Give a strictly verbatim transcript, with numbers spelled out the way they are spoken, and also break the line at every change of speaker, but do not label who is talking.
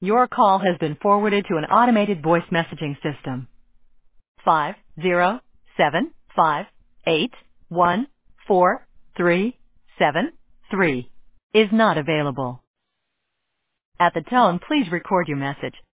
Your call has been forwarded to an automated voice messaging system. Five zero seven five eight one four three seven three is not available. At the tone, please record your message.